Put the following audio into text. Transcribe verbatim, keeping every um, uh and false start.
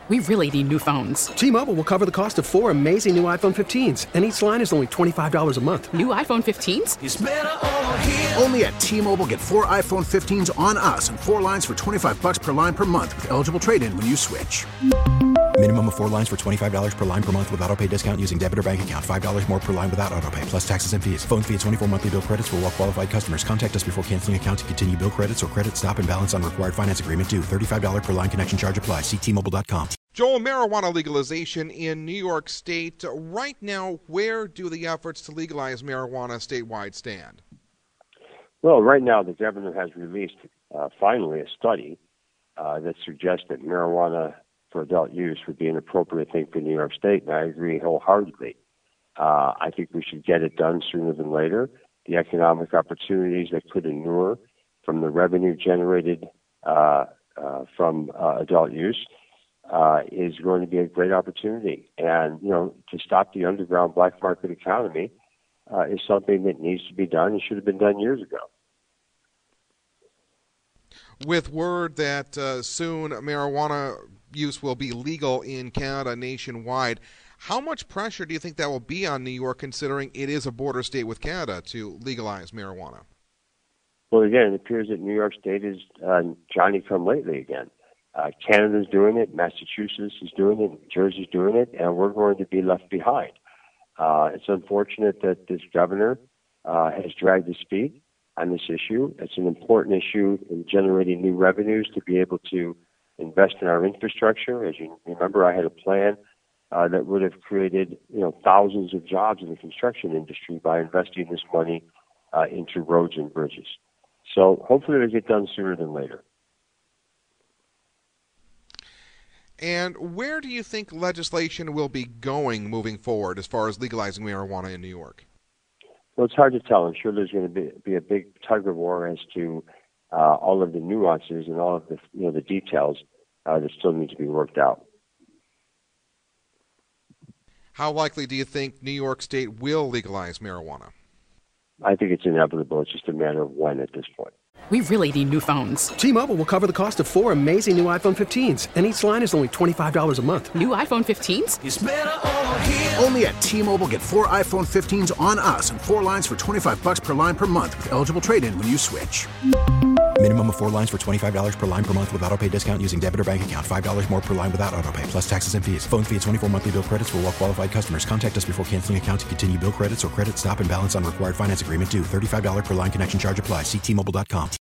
We really need new phones. T-Mobile will cover the cost of four amazing new iPhone fifteens, and each line is only twenty-five dollars a month. New iPhone fifteens? It's better over here. Only at T-Mobile, get four iPhone fifteens on us and four lines for twenty-five dollars per line per month with eligible trade-in when you switch. Minimum of four lines for twenty-five dollars per line per month with autopay discount using debit or bank account. five dollars more per line without autopay, plus taxes and fees. Phone fee at twenty-four monthly bill credits for well-qualified customers. Contact us before canceling account to continue bill credits or credit stop and balance on required finance agreement due. thirty-five dollars per line connection charge applies. See T Mobile dot com. Joel, marijuana legalization in New York State. Right now, where do the efforts to legalize marijuana statewide stand? Well, right now, the governor has released, uh, finally, a study uh, that suggests that marijuana for adult use would be an appropriate thing for New York State, and I agree wholeheartedly. Uh, I think we should get it done sooner than later. The economic opportunities that could inure from the revenue generated uh, uh, from uh, adult use uh, is going to be a great opportunity. And, you know, to stop the underground black market economy uh, is something that needs to be done and should have been done years ago. With word that uh, soon marijuana use will be legal in Canada nationwide, how much pressure do you think that will be on New York, considering it is a border state with Canada, to legalize marijuana? Well, again, it appears that New York State is uh, Johnny-come-lately again. Uh, Canada's doing it, Massachusetts is doing it, New Jersey's doing it, and we're going to be left behind. Uh, it's unfortunate that this governor uh, has dragged his feet on this issue. It's an important issue in generating new revenues to be able to invest in our infrastructure. As you remember, I had a plan uh, that would have created, you know, thousands of jobs in the construction industry by investing this money uh, into roads and bridges. So hopefully it'll get done sooner than later. And where do you think legislation will be going moving forward as far as legalizing marijuana in New York? Well, it's hard to tell. I'm sure there's going to be, be a big tug of war as to uh, all of the nuances and all of the, you know, the details uh, that still need to be worked out. How likely do you think New York State will legalize marijuana? I think it's inevitable. It's just a matter of when at this point. We really need new phones. T-Mobile will cover the cost of four amazing new iPhone fifteens, and each line is only twenty-five dollars a month. New iPhone fifteens? It's better over here. Only at T-Mobile, get four iPhone fifteens on us and four lines for twenty-five dollars per line per month with eligible trade-in when you switch. Minimum of four lines for twenty-five dollars per line per month with autopay discount using debit or bank account. five dollars more per line without autopay, plus taxes and fees. Phone fee at twenty-four monthly bill credits for well-qualified customers. Contact us before canceling account to continue bill credits or credit stop and balance on required finance agreement due. thirty-five dollars per line connection charge applies. See T Mobile dot com.